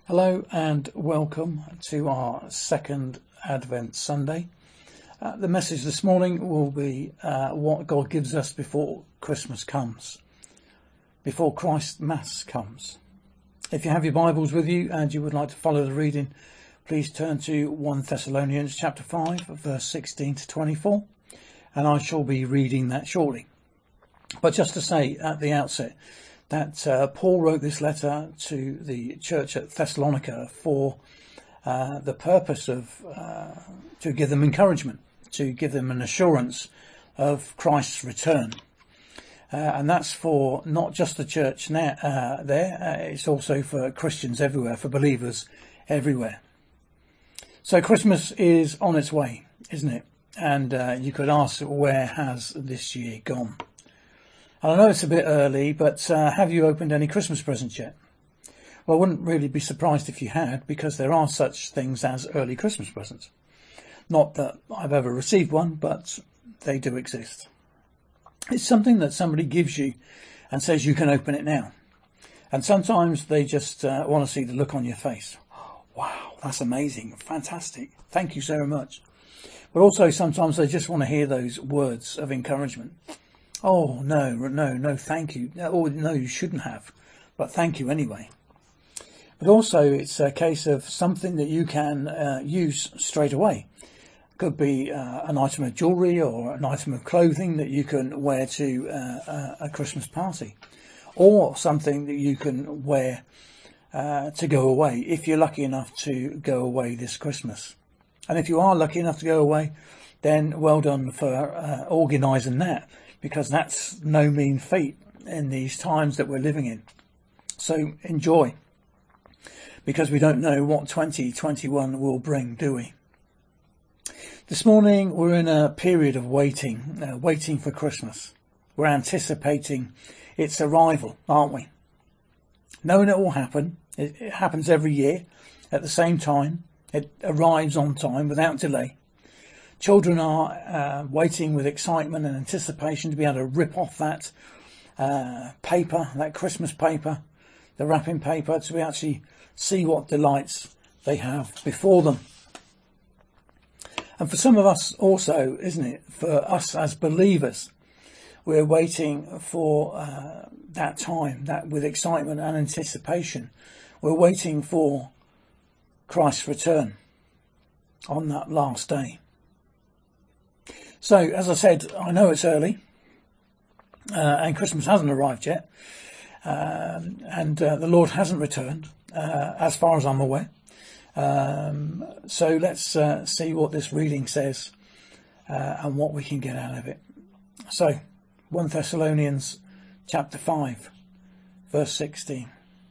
Hello and welcome to our second Advent Sunday. The message this morning will be what God gives us before Christmas comes, before Christ Mass comes. If you have your Bibles with you and you would like to follow the reading, please turn to 1 Thessalonians chapter 5, verse 16 to 24, and I shall be reading that shortly. But just to say at the outset, that Paul wrote this letter to the church at Thessalonica for the purpose of to give them encouragement, to give them an assurance of Christ's return. And that's for not just the church it's also for Christians everywhere, for believers everywhere. So Christmas is on its way, isn't it? And you could ask, where has this year gone? I know it's a bit early, but have you opened any Christmas presents yet? Well, I wouldn't really be surprised if you had, because there are such things as early Christmas presents. Not that I've ever received one, but they do exist. It's something that somebody gives you and says you can open it now. And sometimes they just want to see the look on your face. Wow, that's amazing. Fantastic. Thank you so much. But also sometimes they just want to hear those words of encouragement. Oh, no, thank you. Oh, no, you shouldn't have. But thank you anyway. But also it's a case of something that you can use straight away. It could be an item of jewellery or an item of clothing that you can wear to a Christmas party. Or something that you can wear to go away, if you're lucky enough to go away this Christmas. And if you are lucky enough to go away, then well done for organising that. Because that's no mean feat in these times that we're living in. So enjoy. Because we don't know what 2021 will bring, do we? This morning we're in a period of waiting for Christmas. We're anticipating its arrival, aren't we? Knowing it will happen. It happens every year at the same time. It arrives on time without delay. Children are waiting with excitement and anticipation to be able to rip off that paper, that Christmas paper, the wrapping paper, to actually see what delights they have before them. And for some of us also, isn't it, for us as believers, we're waiting for that time, that with excitement and anticipation. We're waiting for Christ's return on that last day. So, as I said, I know it's early, and Christmas hasn't arrived yet, and the Lord hasn't returned, as far as I'm aware. So let's see what this reading says, and what we can get out of it. So, 1 Thessalonians chapter 5, verse 16.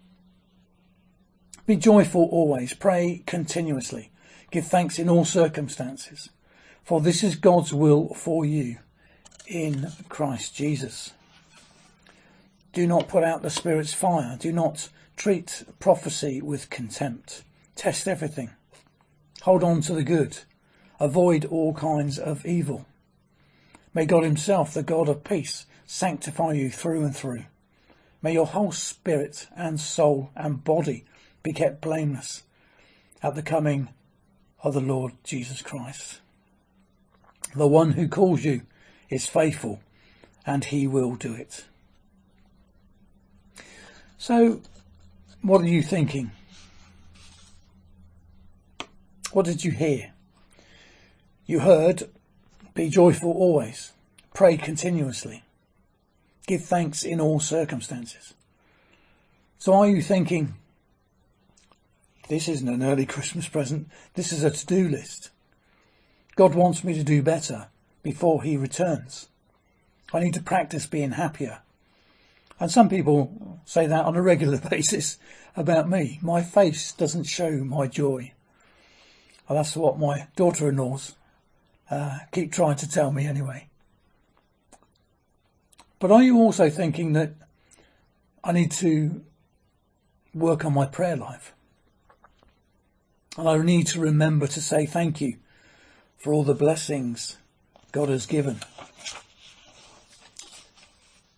Be joyful always, pray continuously, give thanks in all circumstances. For this is God's will for you in Christ Jesus. Do not put out the Spirit's fire. Do not treat prophecy with contempt. Test everything. Hold on to the good. Avoid all kinds of evil. May God himself, the God of peace, sanctify you through and through. May your whole spirit and soul and body be kept blameless at the coming of the Lord Jesus Christ. The one who calls you is faithful, and he will do it. So, what are you thinking? What did you hear? You heard, be joyful always, pray continuously, give thanks in all circumstances. So are you thinking, this isn't an early Christmas present, this is a to-do list. God wants me to do better before he returns. I need to practice being happier. And some people say that on a regular basis about me. My face doesn't show my joy. Well, that's what my daughter-in-laws keep trying to tell me anyway. But are you also thinking that I need to work on my prayer life? And I need to remember to say thank you for all the blessings God has given.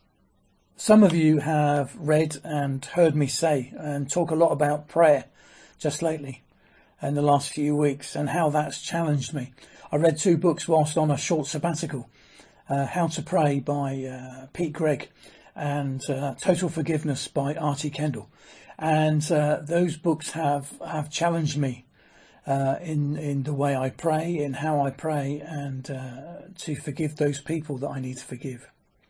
Some of you have read and heard me say and talk a lot about prayer just lately in the last few weeks, and how that's challenged me. I read 2 books whilst on a short sabbatical, How to Pray by Pete Greig and Total Forgiveness by Artie Kendall. And those books have challenged me in the way I pray, in how I pray, and to forgive those people that I need to forgive.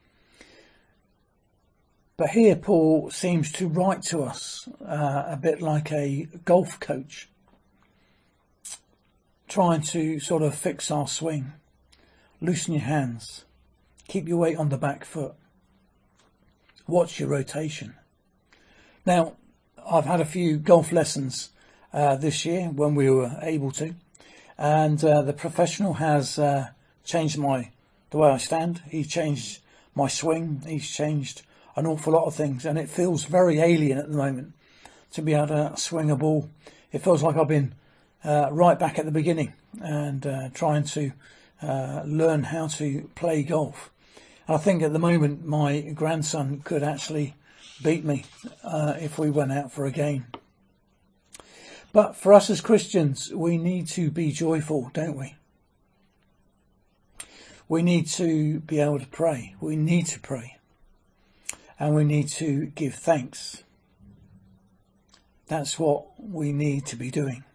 But here Paul seems to write to us a bit like a golf coach, trying to sort of fix our swing. Loosen your hands. Keep your weight on the back foot. Watch your rotation. Now, I've had a few golf lessons this year when we were able to, and the professional has changed the way I stand. He's changed my swing. He's changed an awful lot of things, and it feels very alien at the moment to be able to swing a ball. It feels like I've been right back at the beginning and trying to learn how to play golf. I think at the moment my grandson could actually beat me if we went out for a game. But for us as Christians, we need to be joyful, don't we? We need to be able to pray. We need to pray. And we need to give thanks. That's what we need to be doing.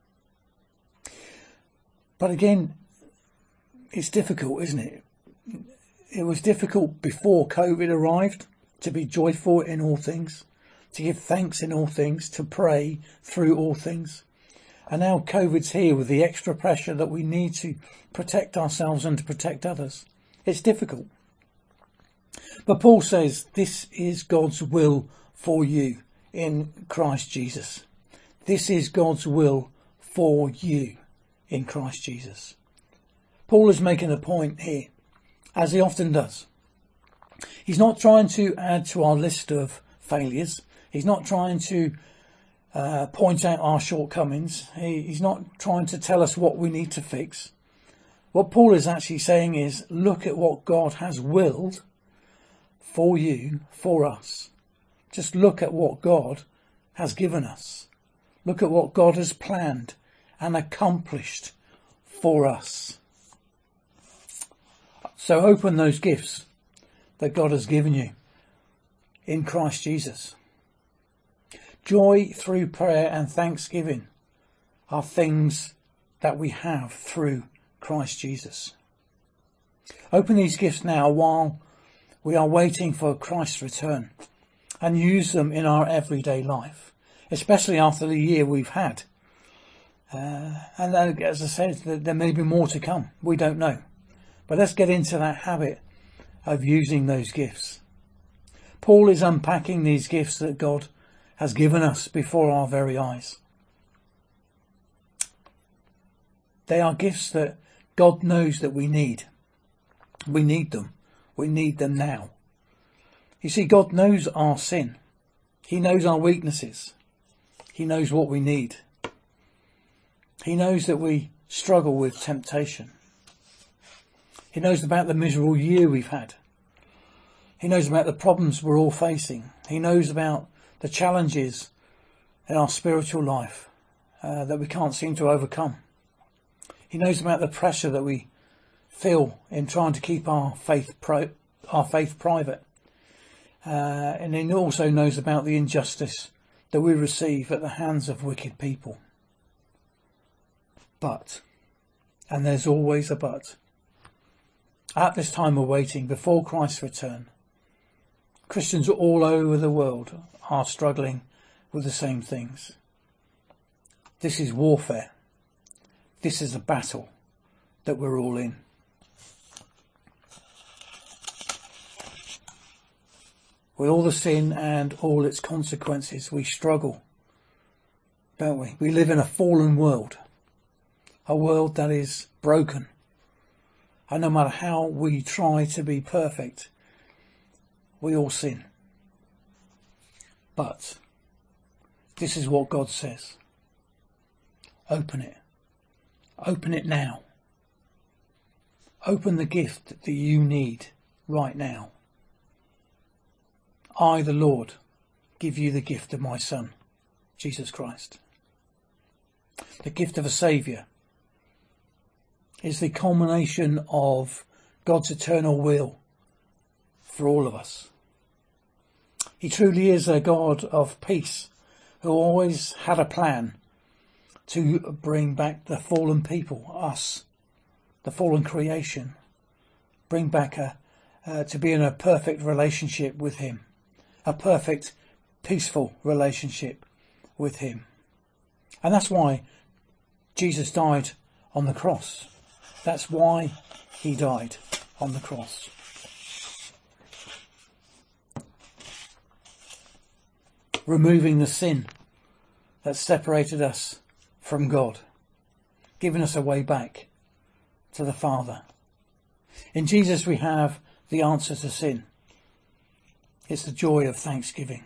But again, it's difficult, isn't it? It was difficult before COVID arrived to be joyful in all things, to give thanks in all things, to pray through all things. And now COVID's here with the extra pressure that we need to protect ourselves and to protect others. It's difficult. But Paul says this is God's will for you in Christ Jesus. This is God's will for you in Christ Jesus. Paul is making a point here, as he often does. He's not trying to add to our list of failures. He's not trying to point out our shortcomings. He's not trying to tell us what we need to fix. What Paul is actually saying is, look at what God has willed for you, for us. Just look at what God has given us. Look at what God has planned and accomplished for us. So open those gifts that God has given you in Christ Jesus. Joy through prayer and thanksgiving are things that we have through Christ Jesus. Open these gifts now while we are waiting for Christ's return, and use them in our everyday life, especially after the year we've had. And then, as I said, there may be more to come. We don't know. But let's get into that habit of using those gifts. Paul is unpacking these gifts that God has given us before our very eyes. They are gifts that God knows that we need. We need them. We need them now. You see, God knows our sin. He knows our weaknesses. He knows what we need. He knows that we struggle with temptation. He knows about the miserable year we've had. He knows about the problems we're all facing. He knows about the challenges in our spiritual life that we can't seem to overcome. He knows about the pressure that we feel in trying to keep our faith private. And he also knows about the injustice that we receive at the hands of wicked people. But, and there's always a but, at this time of waiting before Christ's return, Christians all over the world are struggling with the same things. This is warfare. This is a battle that we're all in. With all the sin and all its consequences, we struggle, don't we? We live in a fallen world, a world that is broken. And no matter how we try to be perfect, we all sin. But this is what God says. Open it. Open it now. Open the gift that you need right now. I, the Lord, give you the gift of my Son, Jesus Christ. The gift of a Saviour is the culmination of God's eternal will for all of us. He truly is a God of peace who always had a plan to bring back the fallen people, us, the fallen creation, bring back to be in a perfect relationship with him, a perfect, peaceful relationship with him. And that's why Jesus died on the cross. That's why he died on the cross. Removing the sin that separated us from God, giving us a way back to the Father. In Jesus we have the answer to sin. It's the joy of thanksgiving.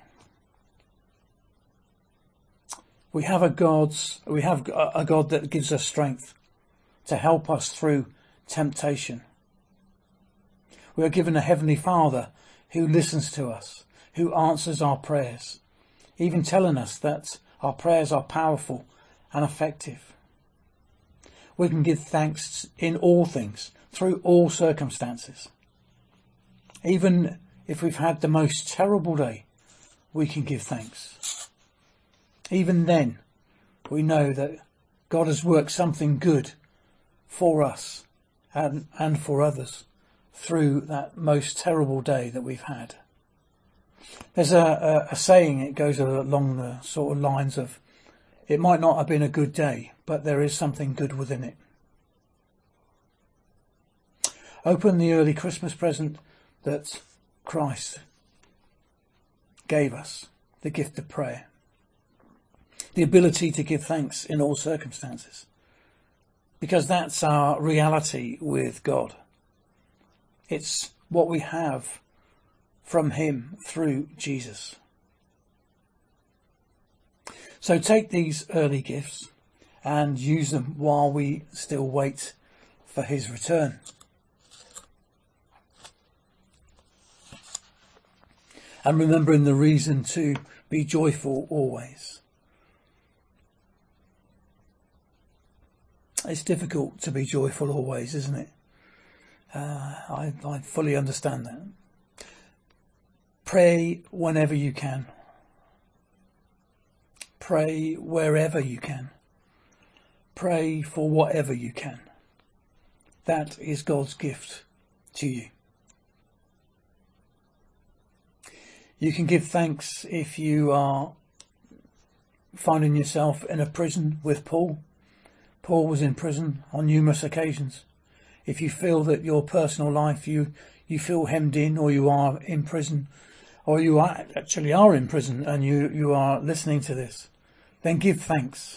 We have a God that gives us strength to help us through temptation. We are given a Heavenly Father who listens to us, who answers our prayers, even telling us that our prayers are powerful and effective. We can give thanks in all things, through all circumstances. Even if we've had the most terrible day, we can give thanks. Even then, we know that God has worked something good for us and for others through that most terrible day that we've had. There's a saying, it goes along the sort of lines of, it might not have been a good day, but there is something good within it. Open the early Christmas present that Christ gave us, the gift of prayer, the ability to give thanks in all circumstances, because that's our reality with God. It's what we have from him through Jesus. So take these early gifts and use them while we still wait for his return. And remembering the reason to be joyful always. It's difficult to be joyful always, isn't it? I fully understand that. Pray whenever you can. Pray wherever you can. Pray for whatever you can. That is God's gift to you. You can give thanks if you are finding yourself in a prison with Paul. Paul was in prison on numerous occasions. If you feel that your personal life, you feel hemmed in, or you are in prison, or you actually are in prison and you are listening to this, then give thanks.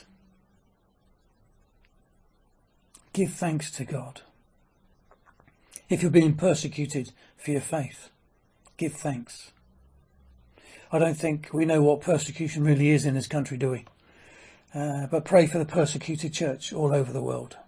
Give thanks to God. If you're being persecuted for your faith, give thanks. I don't think we know what persecution really is in this country, do we? But pray for the persecuted church all over the world.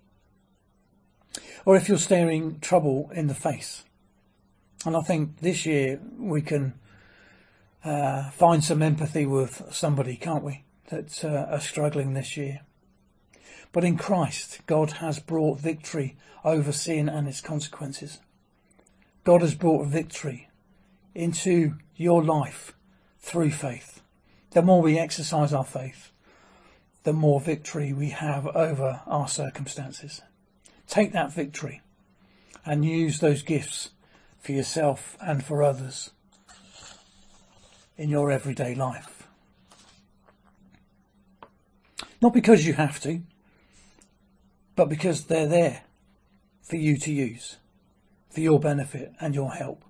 Or if you're staring trouble in the face, and I think this year we can find some empathy with somebody, can't we, that are struggling this year. But in Christ, God has brought victory over sin and its consequences. God has brought victory into your life through faith. The more we exercise our faith, the more victory we have over our circumstances. Take that victory and use those gifts for yourself and for others in your everyday life. Not because you have to, but because they're there for you to use, for your benefit and your help.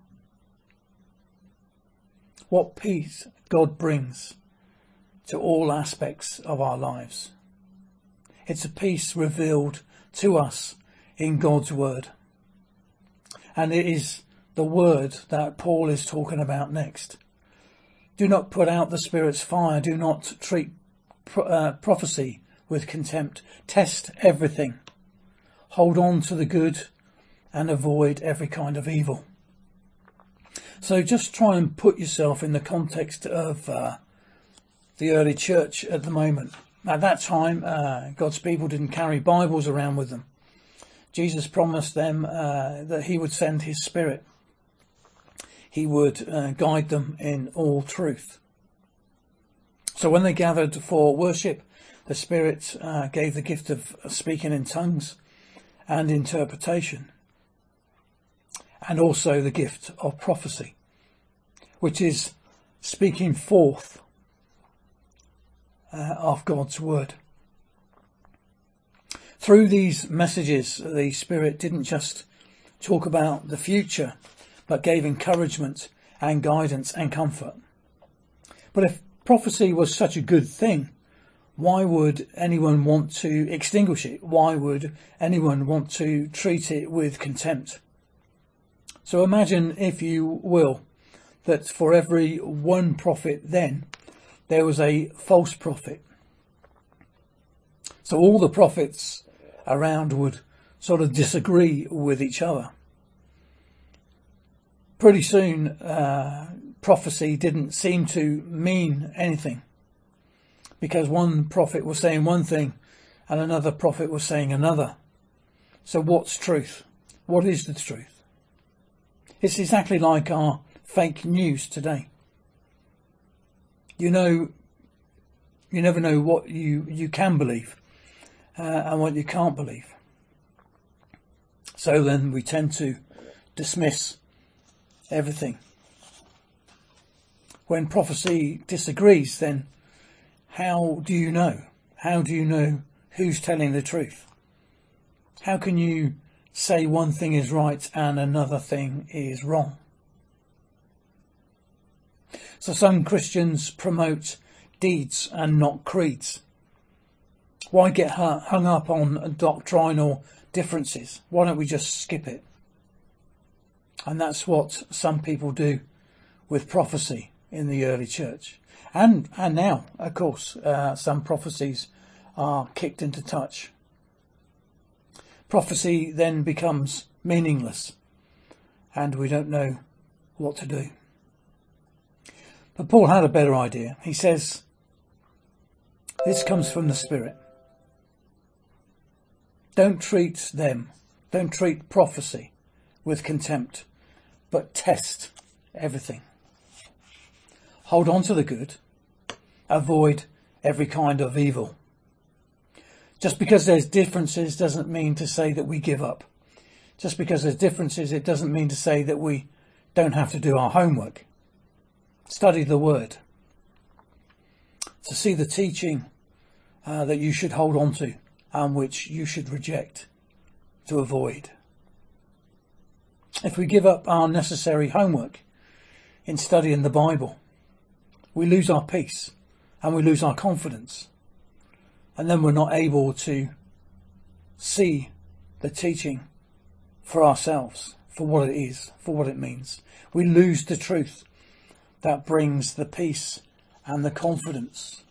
What peace God brings to all aspects of our lives. It's a peace revealed to us in God's word. And it is the word that Paul is talking about next. Do not put out the Spirit's fire. Do not treat prophecy with contempt. Test everything. Hold on to the good and avoid every kind of evil. So just try and put yourself in the context of the early church at the moment. At that time, God's people didn't carry Bibles around with them. Jesus promised them that he would send his Spirit. He would guide them in all truth. So when they gathered for worship, the Spirit gave the gift of speaking in tongues and interpretation, and also the gift of prophecy, which is speaking forth of God's word. Through these messages, the Spirit didn't just talk about the future, but gave encouragement and guidance and comfort. But if prophecy was such a good thing, why would anyone want to extinguish it? Why would anyone want to treat it with contempt? So imagine, if you will, that for every one prophet then, there was a false prophet. So all the prophets around would sort of disagree with each other. Pretty soon, prophecy didn't seem to mean anything, because one prophet was saying one thing and another prophet was saying another. So what's truth? What is the truth? It's exactly like our fake news today. You never know what you can believe and what you can't believe. So then we tend to dismiss everything. When prophecy disagrees, then how do you know? How do you know who's telling the truth? How can you say one thing is right and another thing is wrong? So some Christians promote deeds and not creeds. Why get hung up on doctrinal differences? Why don't we just skip it? And that's what some people do with prophecy in the early church. And now, of course, some prophecies are kicked into touch. Prophecy then becomes meaningless, and we don't know what to do. But Paul had a better idea. He says, this comes from the Spirit. Don't treat prophecy with contempt, but test everything. Hold on to the good. Avoid every kind of evil. Just because there's differences doesn't mean to say that we give up. Just because there's differences, it doesn't mean to say that we don't have to do our homework. Study the word. To see the teaching that you should hold on to and which you should reject, to avoid. If we give up our necessary homework in studying the Bible, we lose our peace and we lose our confidence. And then we're not able to see the teaching for ourselves, for what it is, for what it means. We lose the truth that brings the peace and the confidence.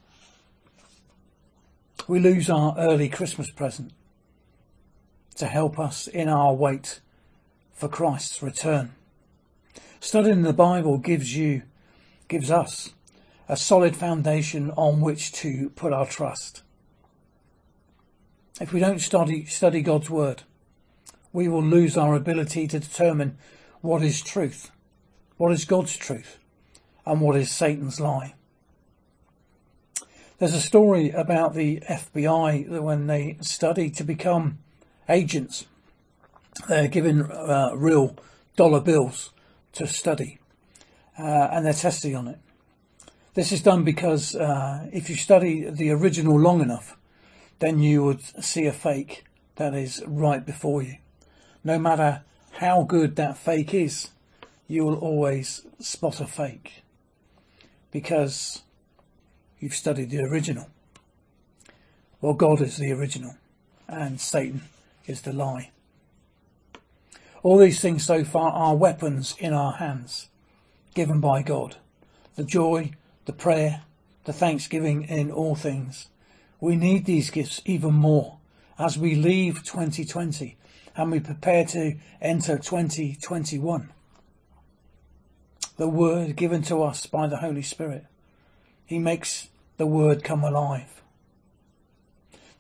We lose our early Christmas present to help us in our wait for Christ's return. Studying the Bible gives us a solid foundation on which to put our trust. If we don't study God's word, we will lose our ability to determine what is truth, what is God's truth, and what is Satan's lie. There's a story about the FBI that when they study to become agents, they're given real dollar bills to study, and they're testing on it. This is done because if you study the original long enough, then you would see a fake that is right before you. No matter how good that fake is, you will always spot a fake because you've studied the original. Well, God is the original and Satan is the lie. All these things so far are weapons in our hands, given by God. The joy, the prayer, the thanksgiving in all things. We need these gifts even more as we leave 2020 and we prepare to enter 2021. The word given to us by the Holy Spirit. He makes the word come alive.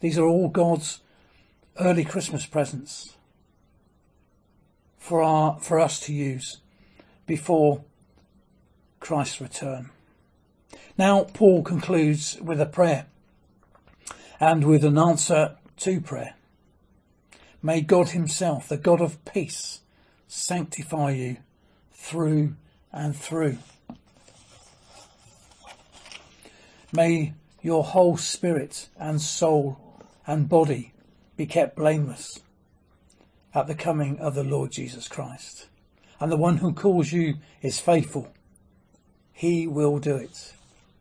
These are all God's early Christmas presents for us to use before Christ's return. Now Paul concludes with a prayer and with an answer to prayer. May God himself, the God of peace, sanctify you through and through. May your whole spirit and soul and body be kept blameless at the coming of the Lord Jesus Christ. And the one who calls you is faithful. He will do it.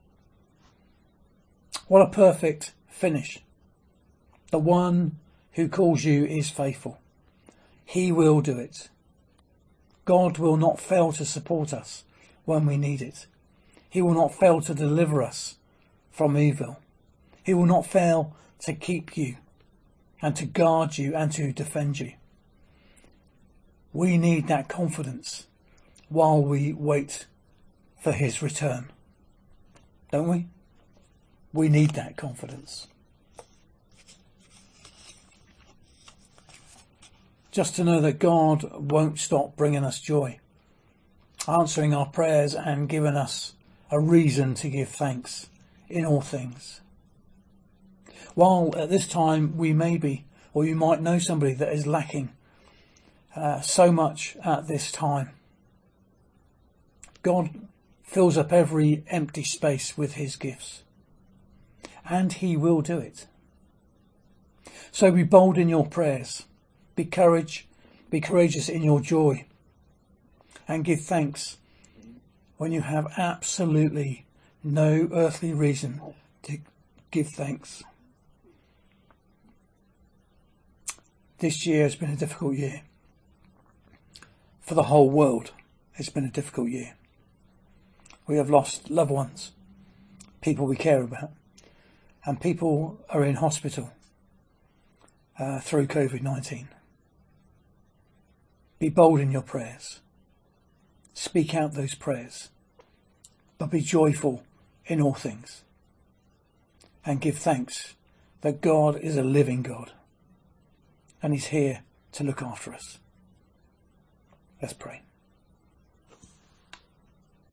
What a perfect finish. The one who calls you is faithful. He will do it. God will not fail to support us when we need it. He will not fail to deliver us from evil. He will not fail to keep you and to guard you and to defend you. We need that confidence while we wait for his return. Don't we? We need that confidence. Just to know that God won't stop bringing us joy, answering our prayers and giving us a reason to give thanks in all things. While at this time we may be, or you might know somebody that is lacking so much at this time, God fills up every empty space with his gifts, and he will do it. So be bold in your prayers, be courageous in your joy, and give thanks when you have absolutely no earthly reason to give thanks. This year has been a difficult year. For the whole world, it's been a difficult year. We have lost loved ones, people we care about, and people are in hospital through COVID-19. Be bold in your prayers. Speak out those prayers, but be joyful in all things. And give thanks that God is a living God, and he's here to look after us. Let's pray.